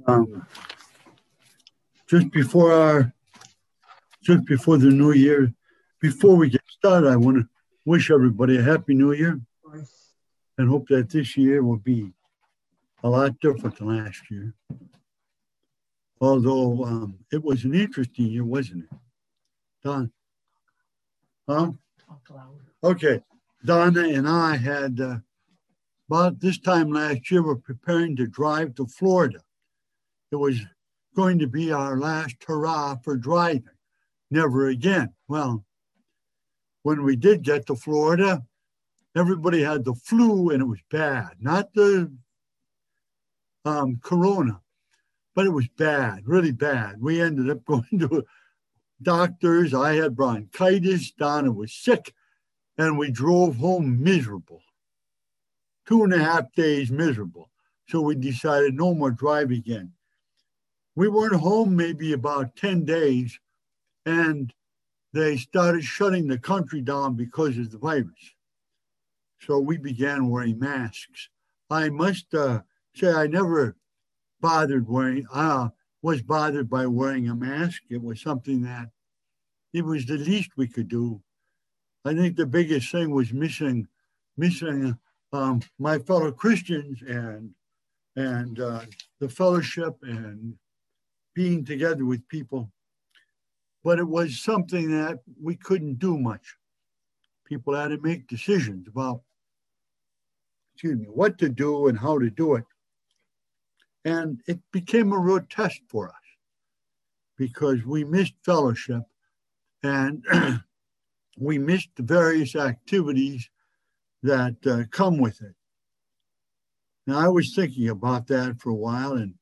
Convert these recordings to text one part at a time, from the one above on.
Um, just before the new year, before we get started, I want to wish everybody a happy new year and hope that this year will be a lot different than last year. Although it was an interesting year, wasn't it? Don? Huh? Okay. Donna and I had, about this time last year, we're preparing to drive to Florida. It was going to be our last hurrah for driving. Never again. Well, when we did get to Florida, everybody had the flu and it was bad. Not the corona, but it was bad, really bad. We ended up going to doctors. I had bronchitis. Donna was sick, and we drove home miserable. 2.5 days miserable. So we decided no more drive again. We weren't home maybe about 10 days, and they started shutting the country down because of the virus. So we began wearing masks. I must say I never was bothered by wearing a mask. It was something that it was the least we could do. I think the biggest thing was missing my fellow Christians and the fellowship and being together with people. But it was something that we couldn't do much. People had to make decisions about, what to do and how to do it. And it became a real test for us because we missed fellowship and we missed the various activities that come with it. Now, I was thinking about that for a while and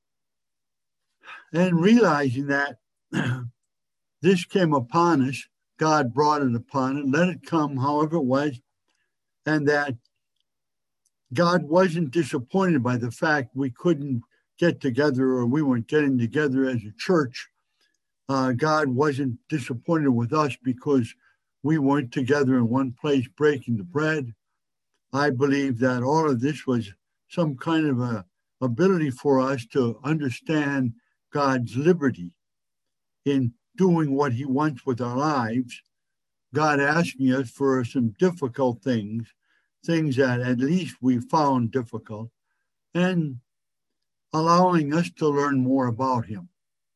realizing that this came upon us, God brought it upon it, let it come however it was, and that God wasn't disappointed by the fact we couldn't get together or we weren't getting together as a church. God wasn't disappointed with us because we weren't together in one place breaking the bread. I believe that all of this was some kind of a ability for us to understand God's liberty in doing what he wants with our lives. God asking us for some difficult things that at least we found difficult, and allowing us to learn more about him.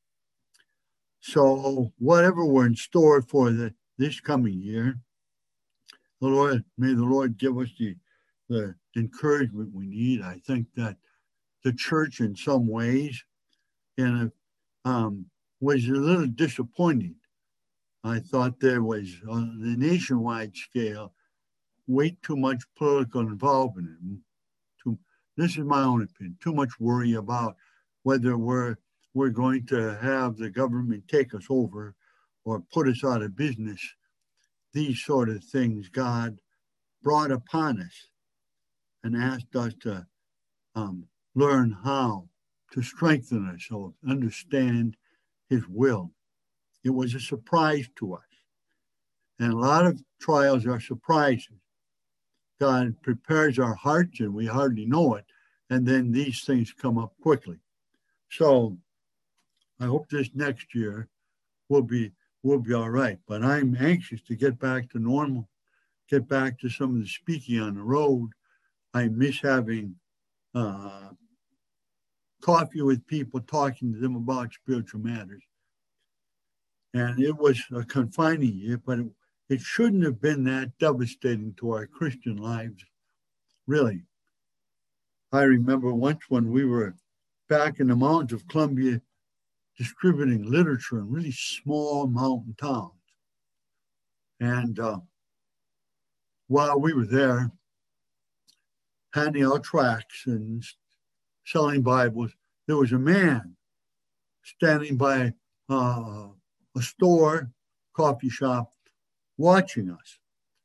So whatever we're in store for this coming year, may the Lord give us the encouragement we need. I think that the church in some ways was a little disappointing. I thought there was, on the nationwide scale, way too much political involvement. This is my own opinion. Too much worry about whether we're going to have the government take us over or put us out of business. These sort of things God brought upon us and asked us to learn how to strengthen ourselves, understand his will. It was a surprise to us. And a lot of trials are surprises. God prepares our hearts and we hardly know it. And then these things come up quickly. So I hope this next year will be all right. But I'm anxious to get back to normal, get back to some of the speaking on the road. I miss having coffee with people, talking to them about spiritual matters. And it was a confining year, but it shouldn't have been that devastating to our Christian lives, really. I remember once when we were back in the mountains of Columbia distributing literature in really small mountain towns. And while we were there, handing out tracts and selling Bibles, there was a man standing by a store, coffee shop, watching us.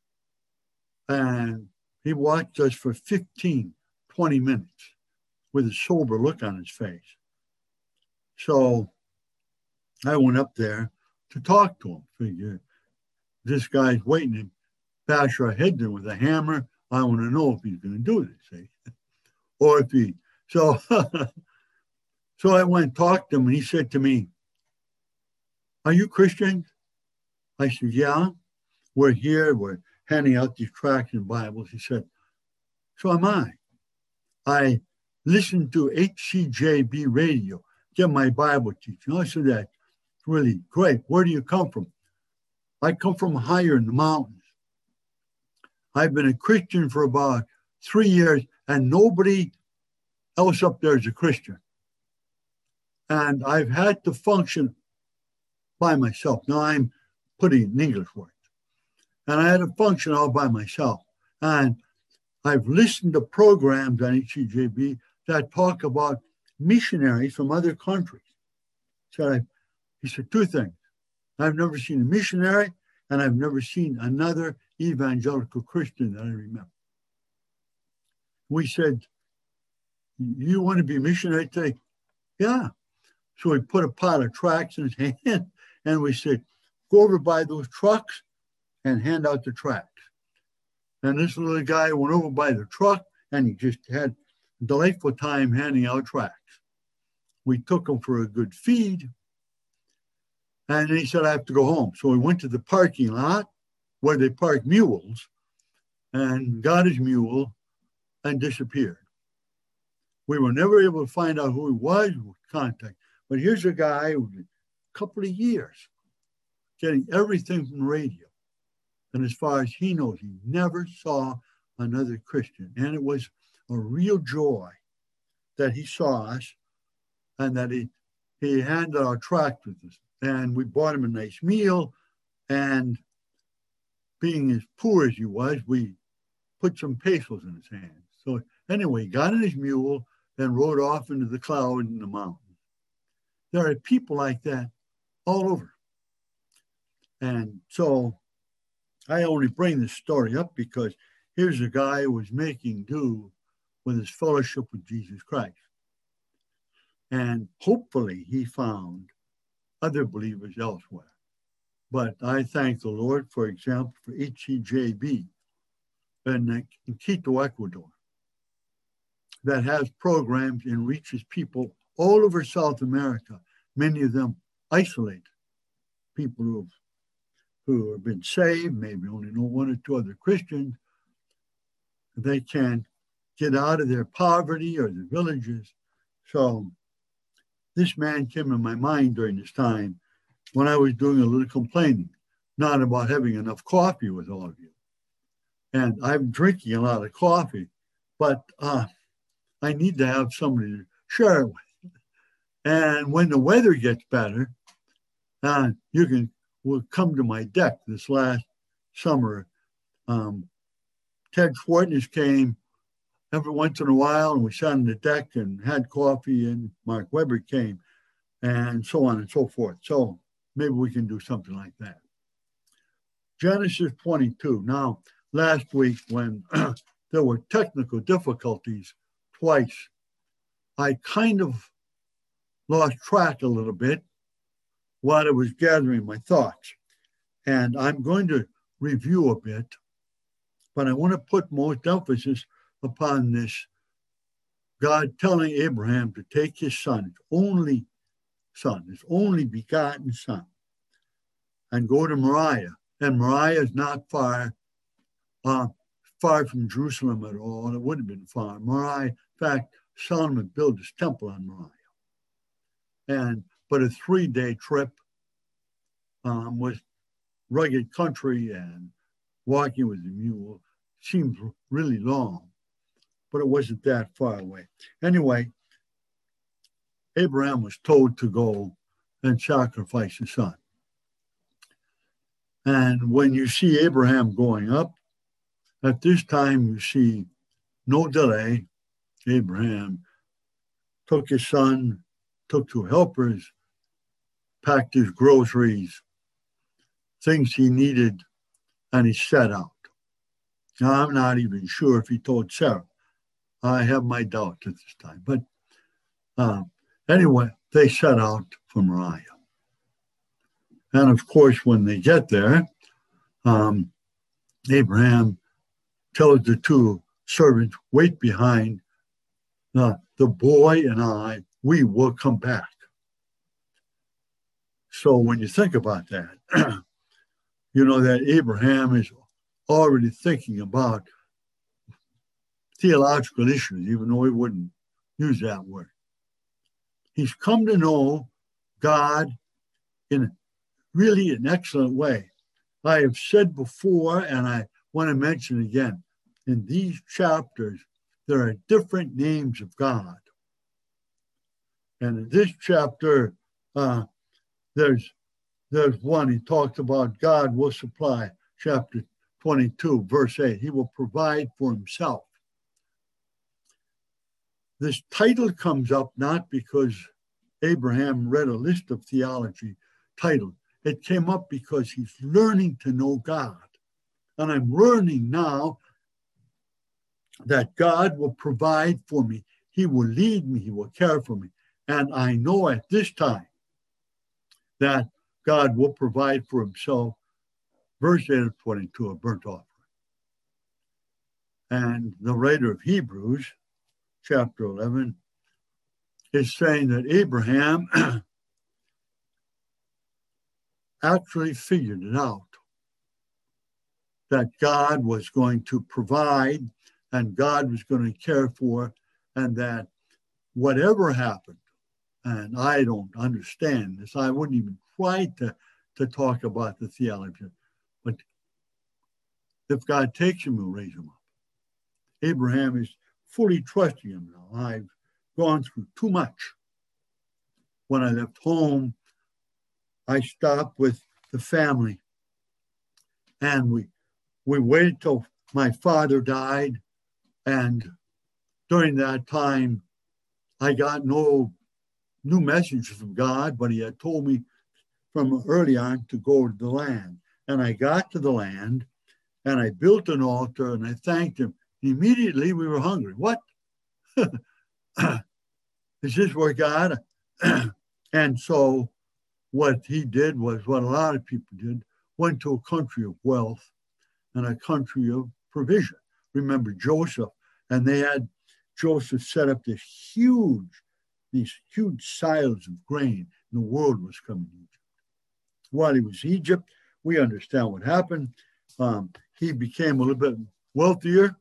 And he watched us for 15, 20 minutes with a sober look on his face. So I went up there to talk to him. Figure, this guy's waiting to bash our head in with a hammer. I want to know if he's going to do this. Or if he, so So I went and talked to him, and he said to me, "Are you Christian?" I said, "Yeah, we're here. We're handing out these tracts and Bibles." He said, "So am I. I listen to HCJB radio, get my Bible teaching." I said, "That's really great. Where do you come from?" "I come from higher in the mountains. I've been a Christian for about 3 years, and nobody else up there is a Christian. And I've had to function by myself." Now I'm putting it in English words. "And I had to function all by myself. And I've listened to programs on HCJB that talk about missionaries from other countries." So he said 2 things. "I've never seen a missionary, and I've never seen another evangelical Christian that I remember." We said, "You want to be a missionary today?" "Yeah." So we put a pile of tracts in his hand, and we said, "Go over by those trucks and hand out the tracts." And this little guy went over by the truck, and he just had a delightful time handing out tracts. We took him for a good feed, and then he said, "I have to go home." So we went to the parking lot where they park mules and got his mule and disappeared. We were never able to find out who he was with contact. But here's a guy who, a couple of years, getting everything from radio. And as far as he knows, he never saw another Christian. And it was a real joy that he saw us and that he handed our tract with us. And we bought him a nice meal. And being as poor as he was, we put some pesos in his hands. So anyway, he got in his mule and rode off into the clouds and the mountains. There are people like that all over. And so I only bring this story up because here's a guy who was making do with his fellowship with Jesus Christ. And hopefully he found other believers elsewhere. But I thank the Lord, for example, for HCJB in Quito, Ecuador, that has programs and reaches people all over South America, many of them isolated, people who have been saved, maybe only know 1 or 2 other Christians. They can get out of their poverty or their villages. So this man came in my mind during this time when I was doing a little complaining, not about having enough coffee with all of you. And I'm drinking a lot of coffee, but I need to have somebody to share it with. And when the weather gets better, we'll come to my deck. This last summer, Ted Schwartness came every once in a while, and we sat on the deck and had coffee, and Mark Weber came, and so on and so forth. So maybe we can do something like that. Genesis 22. Now, last week when there were technical difficulties twice, I kind of lost track a little bit while I was gathering my thoughts. And I'm going to review a bit, but I want to put most emphasis upon this. God telling Abraham to take his son, his only begotten son, and go to Moriah. And Moriah is not far from Jerusalem at all. It would have been far. Moriah, in fact, Solomon built his temple on Moriah. But a 3-day trip with rugged country and walking with the mule seems really long, but it wasn't that far away. Anyway, Abraham was told to go and sacrifice his son. And when you see Abraham going up, at this time you see no delay. Abraham took his son, took 2 helpers, packed his groceries, things he needed, and he set out. Now, I'm not even sure if he told Sarah. I have my doubts at this time. But anyway, they set out for Moriah. And of course, when they get there, Abraham tells the 2 servants, wait behind. The boy and I we will come back. So when you think about that, you know that Abraham is already thinking about theological issues, even though he wouldn't use that word. He's come to know God in really an excellent way. I have said before, and I want to mention again, in these chapters, there are different names of God. And in this chapter, there's one, he talks about God will supply, chapter 22, verse 8. He will provide for himself. This title comes up not because Abraham read a list of theology titles. It came up because he's learning to know God. And I'm learning now that God will provide for me. He will lead me. He will care for me. And I know at this time that God will provide for himself. Verse 8 of 22, a burnt offering. And the writer of Hebrews, chapter 11, is saying that Abraham actually figured it out, that God was going to provide and God was going to care for, and that whatever happened, and I don't understand this, I wouldn't even try to talk about the theology, but if God takes him, he'll raise him up. Abraham is fully trusting him now. I've gone through too much. When I left home, I stopped with the family, and we waited till my father died, and during that time, I got no new message from God, but he had told me from early on to go to the land. And I got to the land, and I built an altar, and I thanked him. Immediately, we were hungry. What? Is this where God? And so what he did was what a lot of people did, went to a country of wealth and a country of provision. Remember Joseph, and they had Joseph set up these huge silos of grain, and the world was coming to Egypt. While he was in Egypt, we understand what happened. He became a little bit wealthier.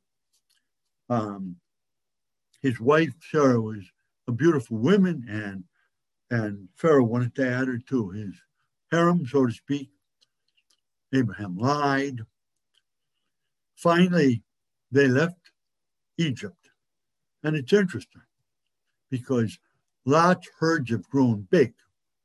His wife, Sarah, was a beautiful woman, and Pharaoh wanted to add her to his harem, so to speak. Abraham lied. Finally, they left Egypt. And it's interesting because Lot's herds have grown big.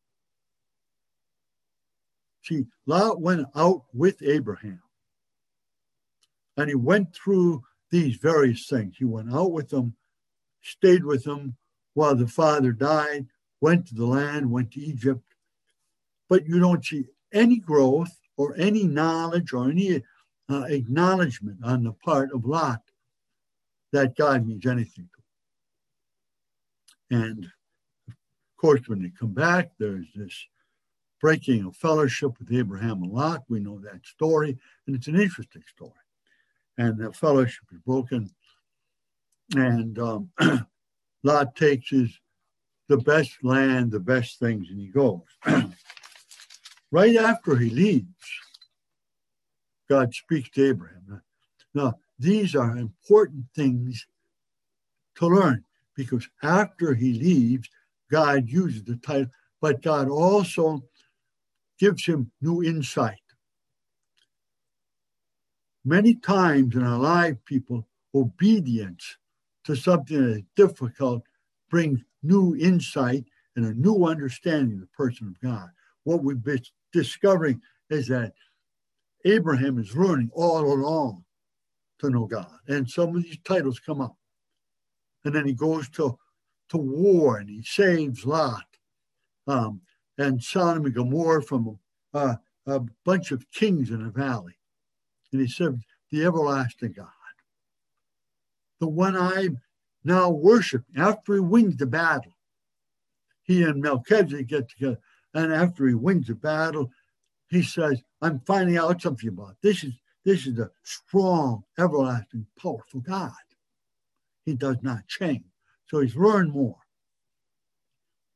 See, Lot went out with Abraham, and he went through these various things. He went out with them, stayed with them while the father died, went to the land, went to Egypt. But you don't see any growth or any knowledge or any acknowledgement on the part of Lot that God means anything to him. And of course, when they come back, there's this breaking of fellowship with Abraham and Lot. We know that story, and it's an interesting story. And the fellowship is broken, and Lot takes the best land, the best things, and he goes. Right after he leaves, God speaks to Abraham. Now, these are important things to learn, because after he leaves, God uses the title, but God also gives him new insight. Many times in our life, people, obedience to something that is difficult brings new insight and a new understanding of the person of God. What we've been discovering is that Abraham is learning all along to know God. And some of these titles come up. And then he goes to war, and he saves Lot and Sodom and Gomorrah from a bunch of kings in a valley. And he said, the everlasting God, the one I now worship. After he wins the battle, he and Melchizedek get together. And after he wins the battle, he says, I'm finding out something about this. This is a strong, everlasting, powerful God. He does not change. So he's learned more.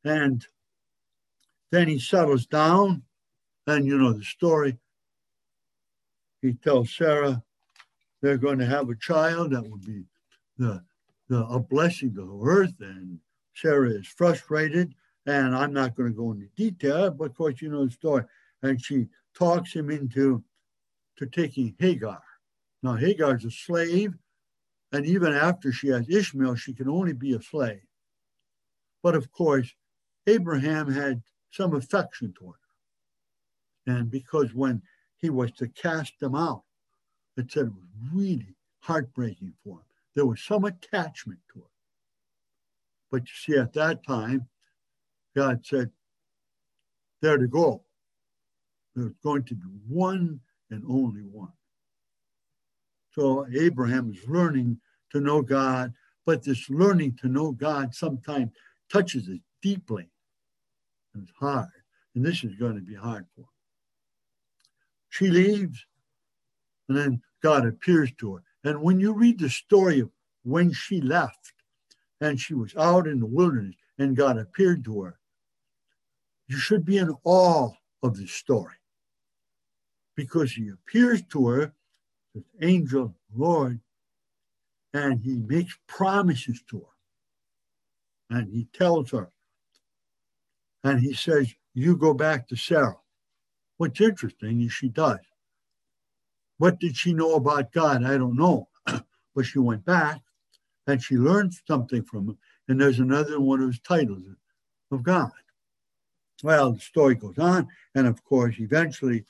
And then he settles down, and you know the story. He tells Sarah they're going to have a child that will be a blessing to the earth. And Sarah is frustrated, and I'm not going to go into detail, but of course you know the story. And she talks him into taking Hagar. Now Hagar's a slave, and even after she has Ishmael, she can only be a slave. But of course, Abraham had some affection toward her. And because when he was to cast them out, it said it was really heartbreaking for him. There was some attachment to her. But you see, at that time, God said, they're to go. There's going to be one and only one. So Abraham is learning to know God, but this learning to know God sometimes touches us deeply. And it's hard. And this is going to be hard for him. She leaves, and then God appears to her. And when you read the story of when she left, and she was out in the wilderness, and God appeared to her, you should be in awe of this story. Because he appears to her, this angel, Lord, and he makes promises to her. And he tells her, and he says, you go back to Sarah. What's interesting is she does. What did she know about God? I don't know. But she went back and she learned something from him. And there's another one of his titles of God. Well, the story goes on. And of course, eventually,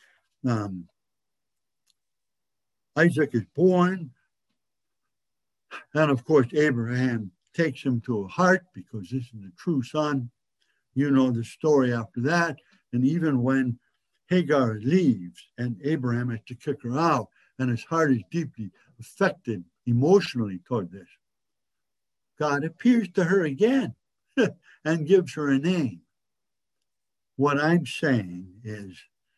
Isaac is born. And of course, Abraham takes him to heart because this is a true son. You know the story after that. And even when Hagar leaves and Abraham has to kick her out, and his heart is deeply affected emotionally toward this, God appears to her again and gives her a name. What I'm saying is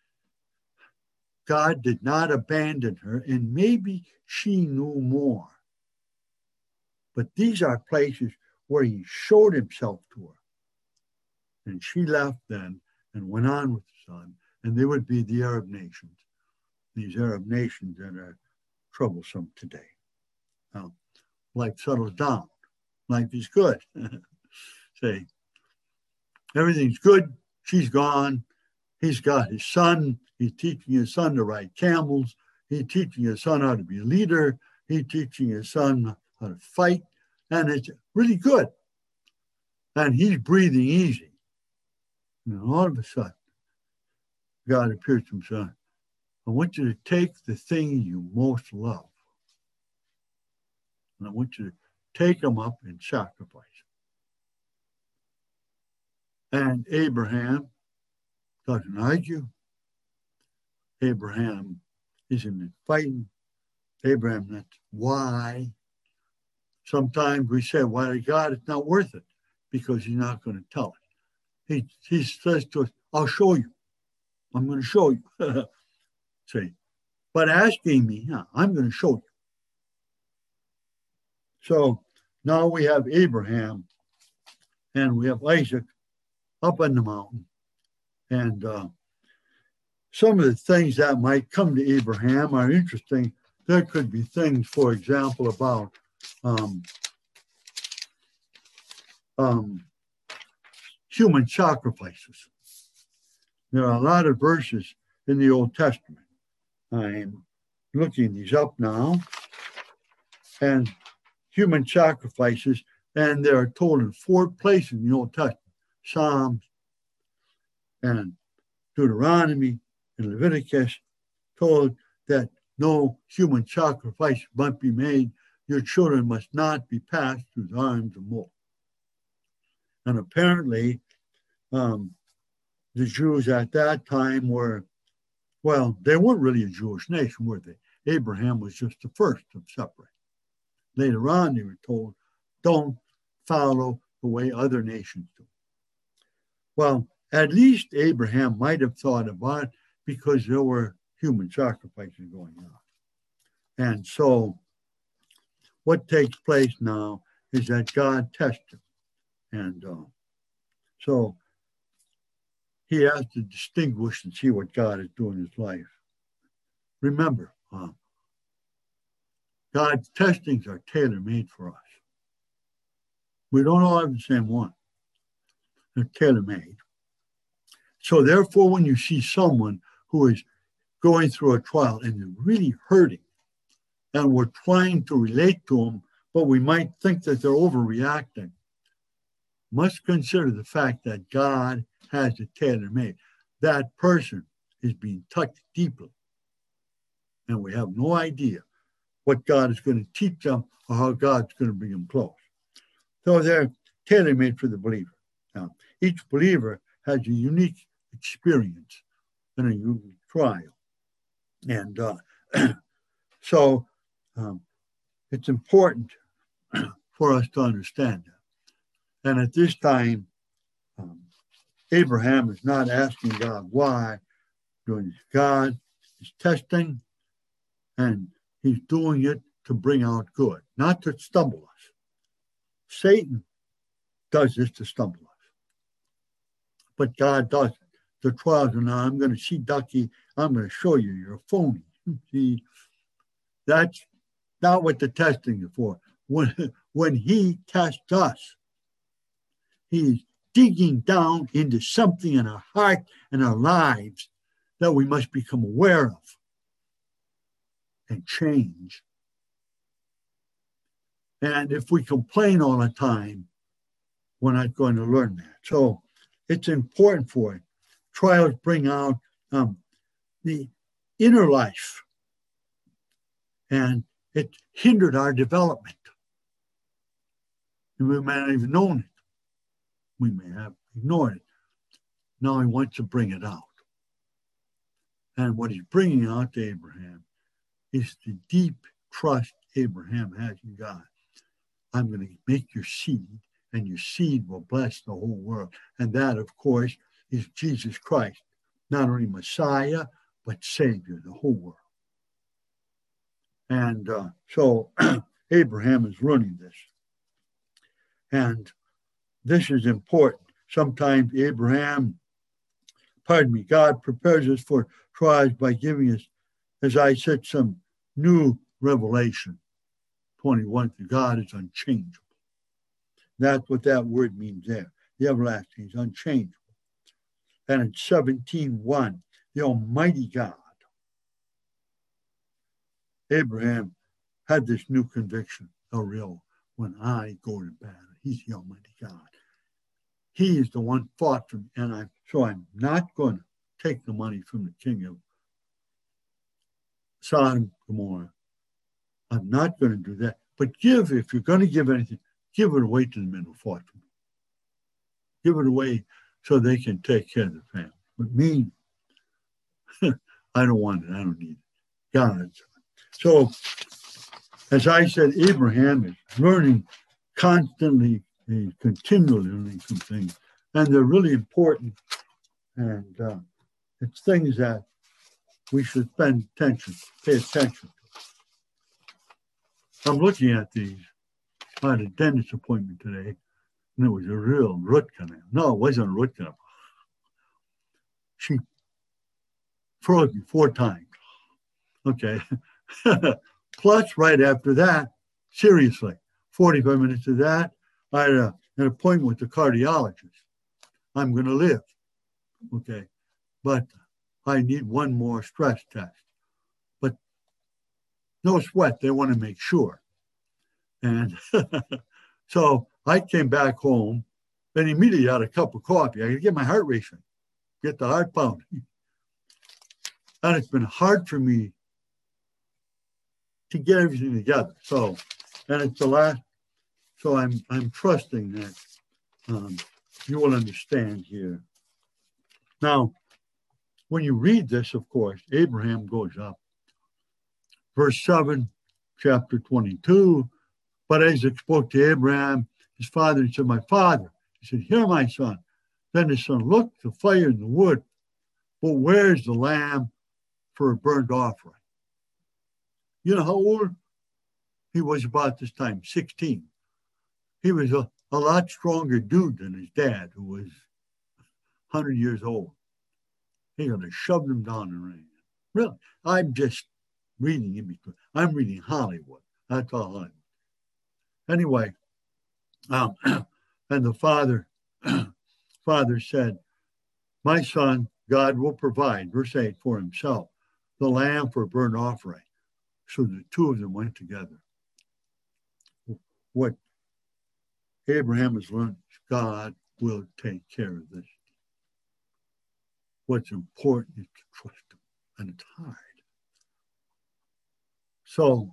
God did not abandon her, and maybe she knew more. But these are places where he showed himself to her. And she left then and went on with the son, and they would be the Arab nations, these Arab nations that are troublesome today. Now, life settles down. Life is good. Say, everything's good. She's gone. He's got his son. He's teaching his son to ride camels. He's teaching his son how to be a leader. He's teaching his son how to fight. And it's really good. And he's breathing easy. And all of a sudden, God appears to him, son, I want you to take the thing you most love. And I want you to take him up and sacrifice him. And Abraham doesn't argue. Abraham isn't fighting. Abraham, that's why. Sometimes we say, why to God, it's not worth it because he's not going to tell us. He says to us, I'll show you. I'm going to show you. Say, but asking me, I'm going to show you. So now we have Abraham and we have Isaac up on the mountain. And some of the things that might come to Abraham are interesting. There could be things, for example, about human sacrifices. There are a lot of verses in the Old Testament. I'm looking these up now. And human sacrifices, and they are told in 4 places in the Old Testament. Psalms and Deuteronomy and Leviticus told that no human sacrifice must be made. Your children must not be passed through the arms of Moloch. And apparently, the Jews at that time were, well, they weren't really a Jewish nation, were they? Abraham was just the first of separate. Later on, they were told, don't follow the way other nations do. Well, at least Abraham might have thought about it because there were human sacrifices going on. And so what takes place now is that God tests him. And So he has to distinguish and see what God is doing in his life. Remember, God's testings are tailor-made for us. We don't all have the same one. They're tailor-made. So therefore, when you see someone who is going through a trial and they're really hurting, and we're trying to relate to them, but we might think that they're overreacting, must consider the fact that God has it tailor-made. That person is being touched deeply, and we have no idea what God is going to teach them or how God's going to bring them close. So they're tailor-made for the believer. Now, each believer has a unique experience and a unique trial. And so it's important for us to understand that. And at this time, Abraham is not asking God why. God is testing, and he's doing it to bring out good, not to stumble us. Satan does this to stumble us. But God doesn't. The trials are now, I'm going to see Ducky, I'm going to show you, you're a phony. See, that's not what the testing is for. When he tests us, he's digging down into something in our heart and our lives that we must become aware of and change. And if we complain all the time, we're not going to learn that. So it's important for it. Trials bring out the inner life, and it hindered our development. And we may not have even known it. We may have ignored it. Now he wants to bring it out. And what he's bringing out to Abraham is the deep trust Abraham has in God. I'm going to make your seed, and your seed will bless the whole world. And that, of course, is Jesus Christ, not only Messiah, but Savior, the whole world. And so Abraham is learning this. And this is important. Sometimes God prepares us for trials by giving us, as I said, some new revelation. 21, God is unchangeable. That's what that word means there. The everlasting is unchangeable. And in 17:1, the Almighty God, Abraham had this new conviction, when I go to battle, he's the Almighty God. He is the one fought for me, and I'm not going to take the money from the king of Sodom and Gomorrah. I'm not going to do that. But if you're going to give anything, give it away to the men who fought for me. Give it away so they can take care of the family. But me, I don't want it. I don't need it. God's. So, as I said, Abraham is learning constantly. He's continually learning some things. And they're really important. And it's things that we should pay attention to. I'm looking at these. I had a dentist appointment today, and it was a real root canal. No, it wasn't a root canal. She froze me 4 times. Okay. Plus, right after that, seriously, 45 minutes of that, I had an appointment with the cardiologist. I'm going to live. Okay. But I need one more stress test. But no sweat. They want to make sure. And so I came back home and immediately had a cup of coffee. I could get my heart racing, get the heart pounding. And it's been hard for me to get everything together. So, and it's the last. So I'm trusting that you will understand here. Now, when you read this, of course, Abraham goes up. Verse 7, chapter 22. But Isaac spoke to Abraham, his father, and said, my father. He said, here, my son. Then his son looked, the fire and the wood. But where's the lamb for a burnt offering? You know how old he was about this time? 16. He was a lot stronger dude than his dad, who was 100 years old. He's going to shove them down the rain. Really, I'm just reading in between. I'm reading Hollywood. That's all Hollywood. Anyway, and the father said, my son, God will provide, verse 8, for himself, the lamb for burnt offering. So the two of them went together. What Abraham has learned, God will take care of this. What's important is to trust him, and it's hard. So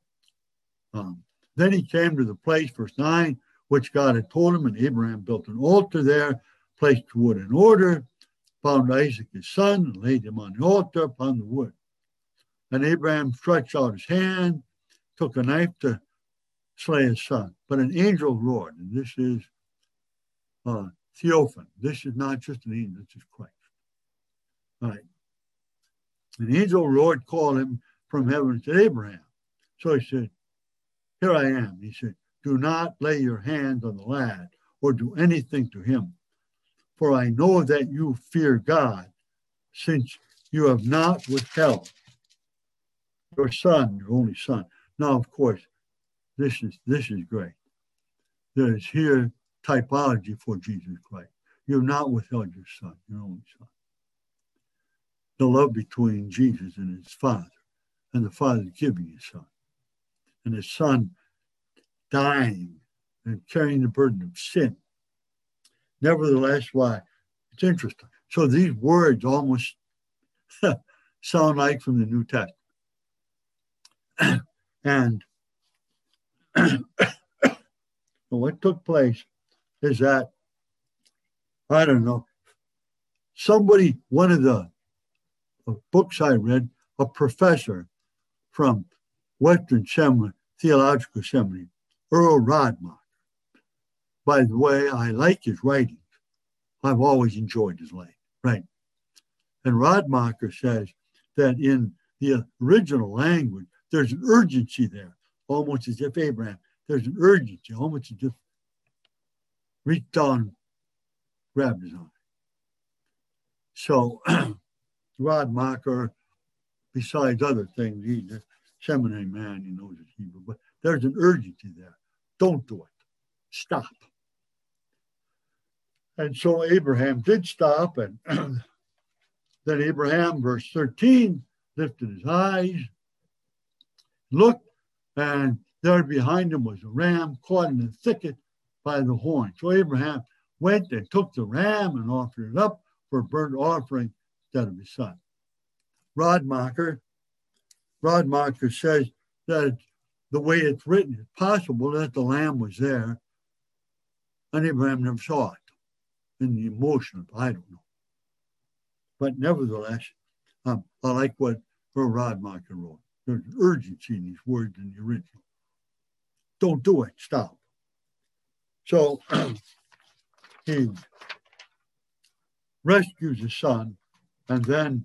then he came to the place, verse 9, which God had told him, and Abraham built an altar there, placed the wood in order, found Isaac his son, and laid him on the altar upon the wood. And Abraham stretched out his hand, took a knife to slay his son. But an angel of the Lord, and this is Theophany. This is not just an angel, this is Christ. All right. An angel of the Lord called him from heaven and said, Abraham. So he said, here I am. He said, do not lay your hand on the lad or do anything to him. For I know that you fear God, since you have not withheld your son, your only son. Now, of course, this is great. There is here typology for Jesus Christ. You have not withheld your son, your only son. The love between Jesus and his Father, and the Father giving his son, and his son dying and carrying the burden of sin. Nevertheless, why? It's interesting. So these words almost sound like from the New Testament. And what took place is that, I don't know, somebody, one of the books I read, a professor from Western Seminary, Theological Seminary, Earl Radmacher. By the way, I like his writings. I've always enjoyed his writing. And Radmacher says that in the original language, there's an urgency there, almost as if Abraham, there's an urgency, almost as if reached down, grabbed his arm. So Radmacher, besides other things, he's a seminary man, he knows his Hebrew, but there's an urgency there. Don't do it. Stop. And so Abraham did stop, and then Abraham, verse 13, lifted his eyes, looked, and there behind him was a ram caught in the thicket by the horn. So Abraham went and took the ram and offered it up for a burnt offering instead of his son. Radmacher says that the way it's written, it's possible that the lamb was there and Abraham never saw it in the emotion of, I don't know. But nevertheless, I like what Radmacher wrote. There's an urgency in these words in the original. Don't do it. Stop. So he rescues his son, and then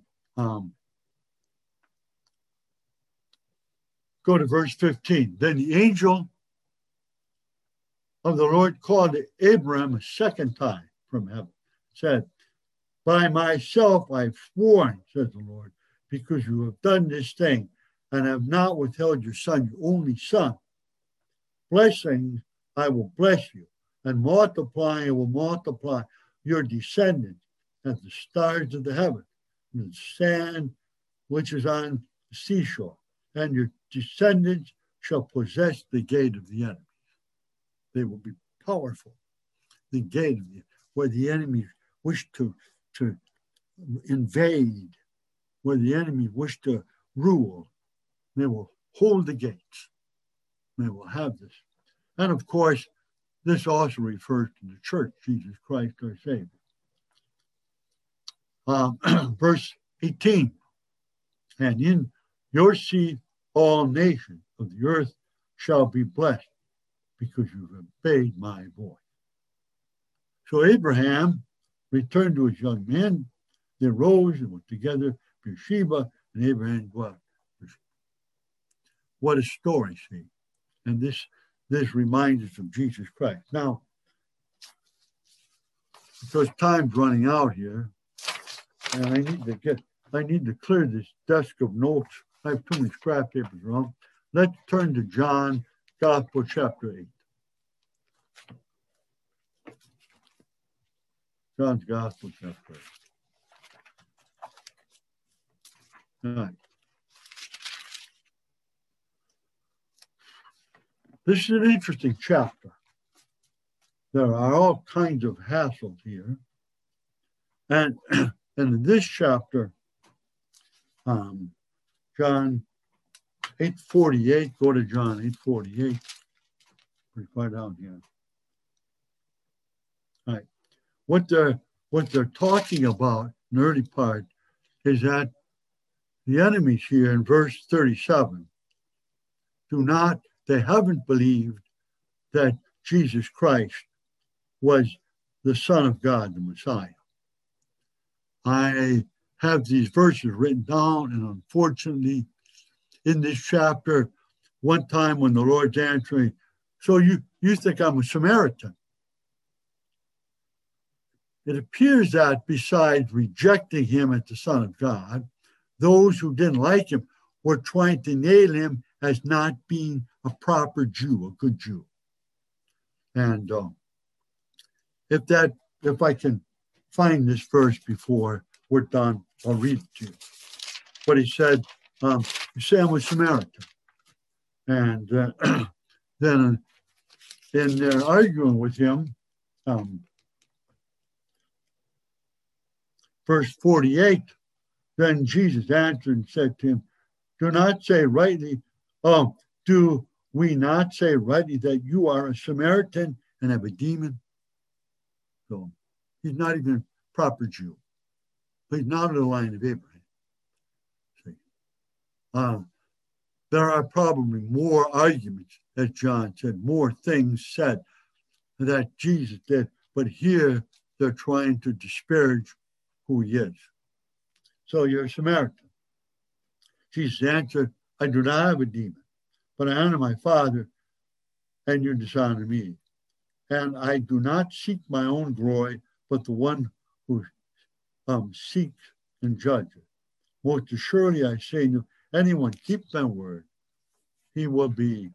go to verse 15. Then the angel of the Lord called Abraham a second time from heaven, said, by myself I've sworn, says the Lord, because you have done this thing and have not withheld your son, your only son. Blessings, I will bless you, and multiplying, I will multiply your descendants as the stars of the heaven, and the sand which is on the seashore, and your descendants shall possess the gate of the enemy. They will be powerful. The gate of the, where the enemy wish to invade, where the enemy wish to rule. They will hold the gates. They will have this. And of course, this also refers to the church, Jesus Christ our Savior. Verse 18, and in your seed all nations of the earth shall be blessed because you've obeyed my voice. So Abraham returned to his young men. They rose and went together to Beersheba, and Abraham dwelt. What a story, see. And this reminds us of Jesus Christ. Now, because time's running out here, and I need to clear this desk of notes. I have too many scrap papers around. Let's turn to John Gospel chapter 8. John's Gospel chapter 8. All right. This is an interesting chapter. There are all kinds of hassles here. And in this chapter, John 8:48, go to John 8:48. Pretty far down here. All right. What they're talking about in the early part is that the enemies here in verse 37 they haven't believed that Jesus Christ was the Son of God, the Messiah. I have these verses written down, and unfortunately, in this chapter, one time when the Lord's answering, so you think I'm a Samaritan? It appears that besides rejecting him as the Son of God, those who didn't like him were trying to nail him as not being a proper Jew, a good Jew. And if I can find this verse before we're done, I'll read it to you. But he said, you say I'm a Samaritan. And then in their arguing with him, verse 48, then Jesus answered and said to him, do we not say rightly that you are a Samaritan and have a demon? So he's not even a proper Jew. But he's not of the line of Abraham. See? There are probably more arguments, as John said, more things said that Jesus did. But here they're trying to disparage who he is. So you're a Samaritan. Jesus answered, I do not have a demon, but I honor my Father, and you dishonor me. And I do not seek my own glory, but the one who seeks and judges. Most assuredly I say to you, anyone keep my word, he will be,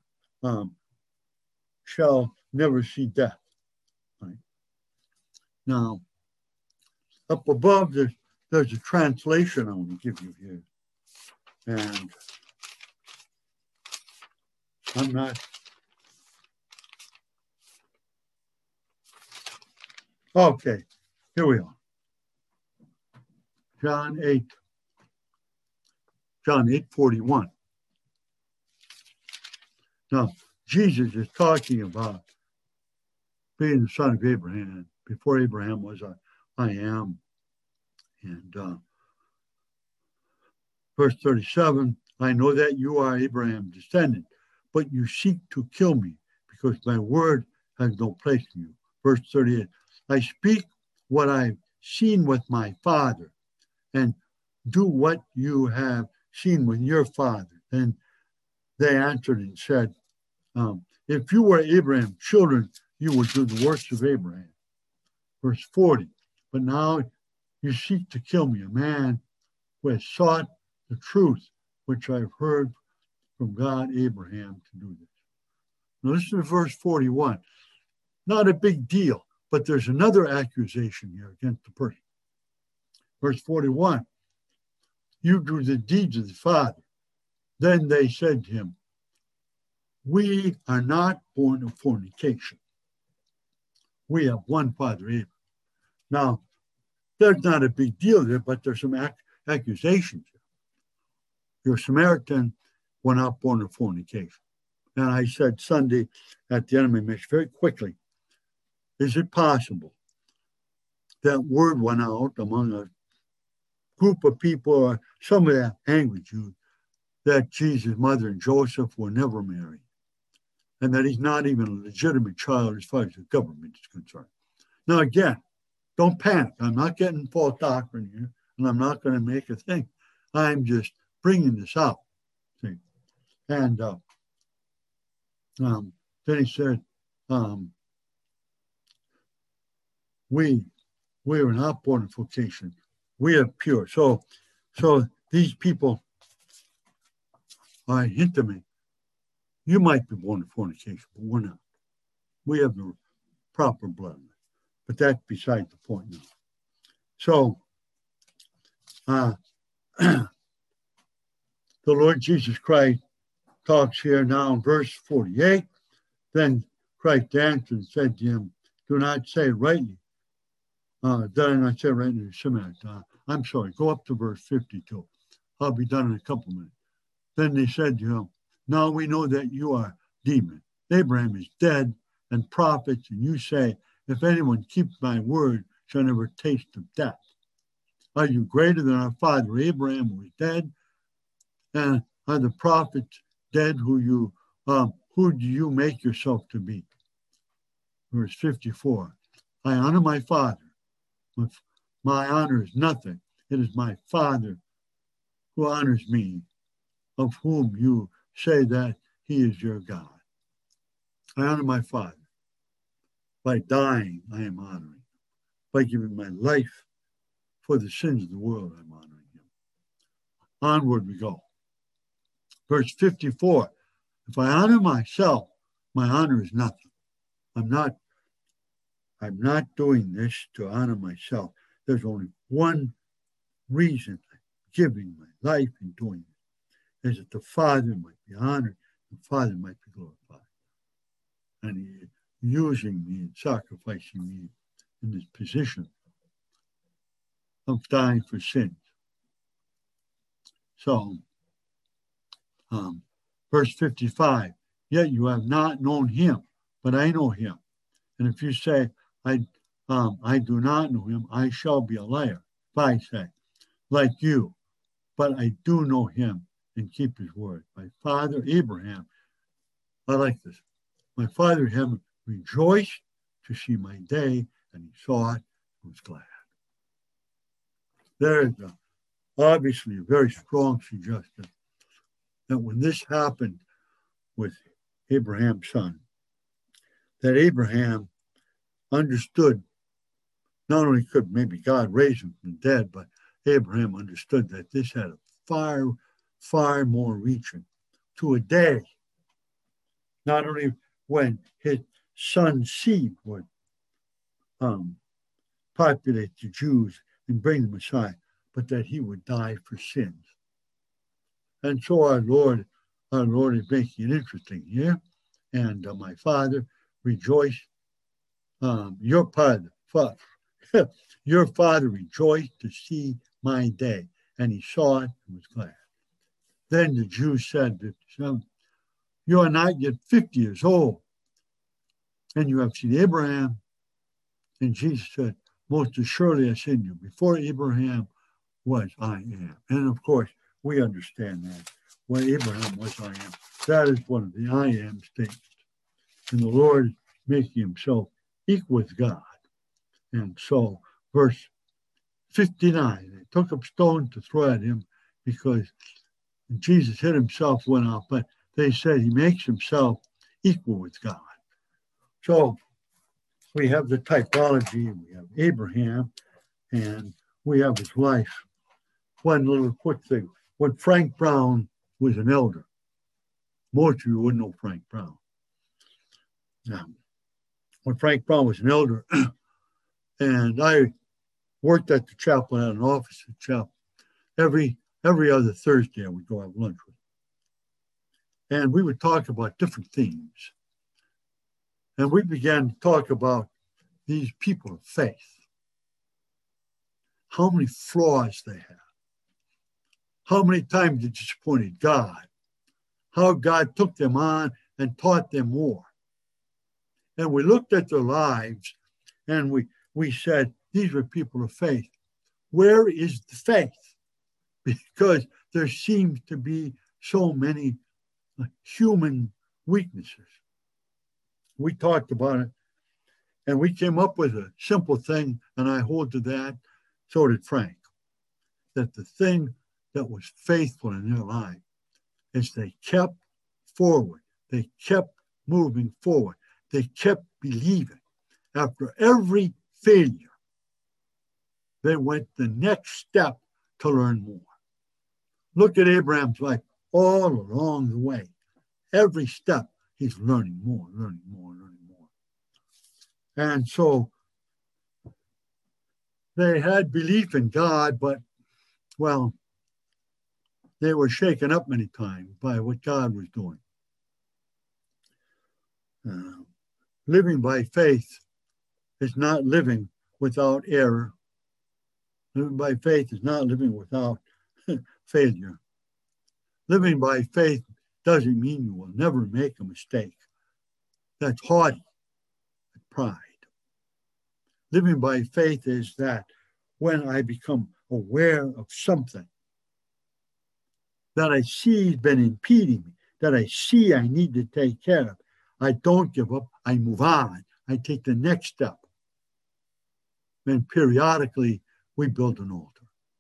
shall never see death. Right? Now, up above there's a translation I want to give you here. And I'm not. Okay, here we are. John 8:41. Now, Jesus is talking about being the son of Abraham. Before Abraham was I am. And verse 37, I know that you are Abraham's descendant, but you seek to kill me because my word has no place in you. Verse 38, I speak what I've seen with my father and do what you have seen with your father. And they answered and said, if you were Abraham's children, you would do the works of Abraham. Verse 40, but now you seek to kill me, a man who has sought the truth, which I've heard from God, Abraham, to do this. Now listen to verse 41. Not a big deal, but there's another accusation here against the person. Verse 41, you do the deeds of the Father. Then they said to him, we are not born of fornication. We have one Father, Abraham. Now, there's not a big deal there, but there's some accusations here. You're a Samaritan, we're not born of fornication. And I said Sunday at the end of my mission very quickly, is it possible that word went out among a group of people, or some of the angry Jews, that Jesus' mother and Joseph were never married, and that he's not even a legitimate child as far as the government is concerned? Now, again, don't panic. I'm not getting false doctrine here, and I'm not going to make a thing. I'm just bringing this out. See? And then he said, we We are not born of fornication. We are pure. So these people are intimate. You might be born of fornication, but we're not. We have the proper blood. But that's beside the point now. So the Lord Jesus Christ talks here now in verse 48. Then Christ answered and said to him, do not say rightly. Did I not say rightly? I'm sorry, go up to verse 52. I'll be done in a couple minutes. Then they said to him, now we know that you are demon. Abraham is dead and prophets, and you say, if anyone keeps my word, shall never taste of death. Are you greater than our father Abraham, who is dead? And are the prophets dead who do you make yourself to be? Verse 54, I honor my father. My honor is nothing. It is my Father who honors me, of whom you say that he is your God. I honor my Father. By dying, I am honoring him. By giving my life for the sins of the world, I'm honoring him. Onward we go. Verse 54, if I honor myself, my honor is nothing. I'm not doing this to honor myself. There's only one reason I'm giving my life and doing it, is that the Father might be honored, the Father might be glorified. And he using me and sacrificing me in this position of dying for sins. So, verse 55, yet you have not known him, but I know him. And if you say, I do not know him, I shall be a liar. If I say, like you, but I do know him and keep his word. My father Abraham, I like this. My father Abraham rejoiced to see my day, and he saw it and was glad. There is obviously a very strong suggestion that when this happened with Abraham's son, that Abraham understood, not only could maybe God raise him from the dead, but Abraham understood that this had a far, far more reaching to a day, not only when his son's seed would populate the Jews and bring the Messiah, but that he would die for sins. And so our Lord is making it interesting here. And my father rejoiced. Your father rejoiced to see my day, and he saw it and was glad. Then the Jews said to him, you are not yet 50 years old, and you have seen Abraham. And Jesus said, most assuredly I say to you, before Abraham was, I am. And of course, we understand that. When Abraham was, I am. That is one of the I am statements. And the Lord is making himself equal with God. And so, verse 59, they took up stone to throw at him because Jesus hit himself, went off, but they said he makes himself equal with God. So we have the typology, we have Abraham, and we have his life. One little quick thing. When Frank Brown was an elder, most of you wouldn't know Frank Brown. When Frank Brown was an elder, and I worked at the chapel, had an office at the chapel. Every other Thursday, I would go have lunch with him. And we would talk about different themes. And we began to talk about these people of faith, how many flaws they have, how many times they disappointed God, how God took them on and taught them more. And we looked at their lives and we said, these were people of faith. Where is the faith? Because there seems to be so many human weaknesses. We talked about it, and we came up with a simple thing, and I hold to that. So did Frank. That the thing that was faithful in their life is they kept forward. They kept moving forward. They kept believing. After every failure, they went the next step to learn more. Look at Abraham's life all along the way. Every step, he's learning more, learning more, learning more. And so they had belief in God, but, well, they were shaken up many times by what God was doing. Living by faith is not living without error. Living by faith is not living without failure. Living by faith doesn't mean you will never make a mistake. That's haughty, that's pride. Living by faith is that when I become aware of something that I see has been impeding me, that I see I need to take care of, I don't give up, I move on, I take the next step. And periodically, we build an altar.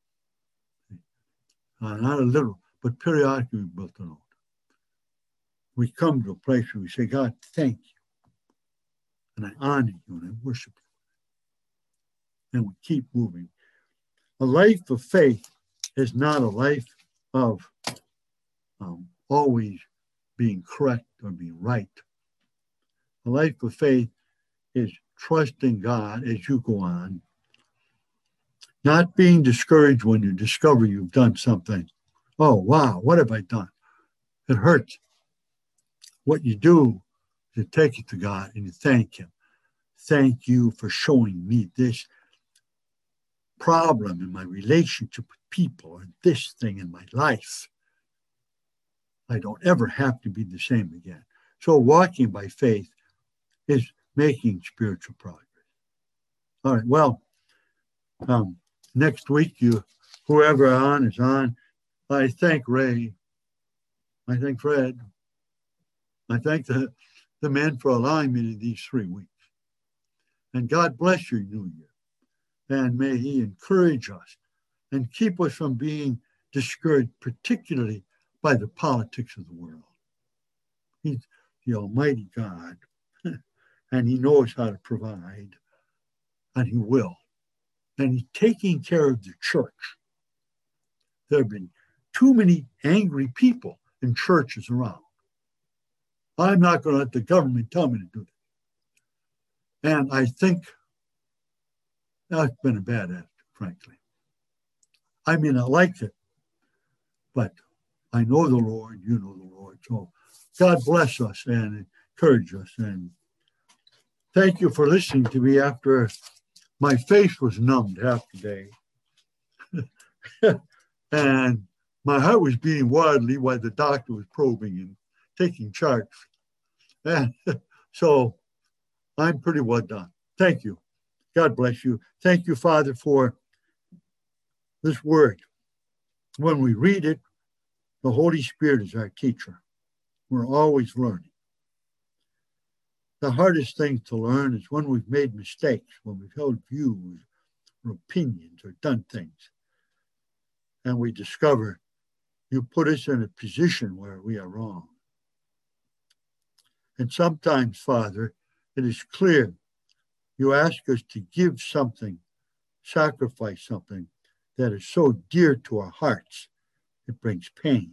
Not a little, but periodically we built an altar. We come to a place where we say, God, thank you. And I honor you and I worship you. And we keep moving. A life of faith is not a life of always being correct or being right. A life of faith is trusting God as you go on, not being discouraged when you discover you've done something. Oh, wow, what have I done? It hurts. What you do is you take it to God and you thank him. Thank you for showing me this problem in my relationship with people or this thing in my life. I don't ever have to be the same again. So walking by faith is making spiritual progress. All right, well, next week, whoever is on. I thank Ray. I thank Fred. I thank the men for allowing me to these 3 weeks. And God bless your new year. And may he encourage us and keep us from being discouraged, particularly by the politics of the world. He's the Almighty God, and he knows how to provide, and he will. And he's taking care of the church. There have been too many angry people in churches around. I'm not going to let the government tell me to do that. And I think that's been a bad attitude, frankly. I mean, I like it, but I know the Lord, you know the Lord. So God bless us and encourage us. And thank you for listening to me after my face was numbed half the day. And my heart was beating wildly while the doctor was probing and taking charge. And so I'm pretty well done. Thank you. God bless you. Thank you, Father, for this word. When we read it, the Holy Spirit is our teacher. We're always learning. The hardest thing to learn is when we've made mistakes, when we've held views or opinions or done things. And we discover you put us in a position where we are wrong. And sometimes, Father, it is clear you ask us to give something, sacrifice something that is so dear to our hearts. It brings pain,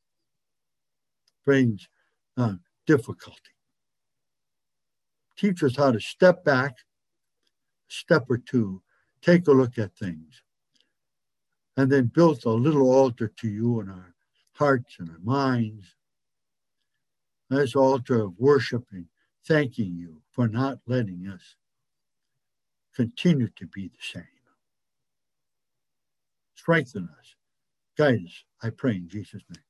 brings difficulty. Teach us how to step back, a step or two, take a look at things, and then build a little altar to you in our hearts and our minds. This altar of worshiping, thanking you for not letting us continue to be the same. Strengthen us. Guide us, I pray in Jesus' name.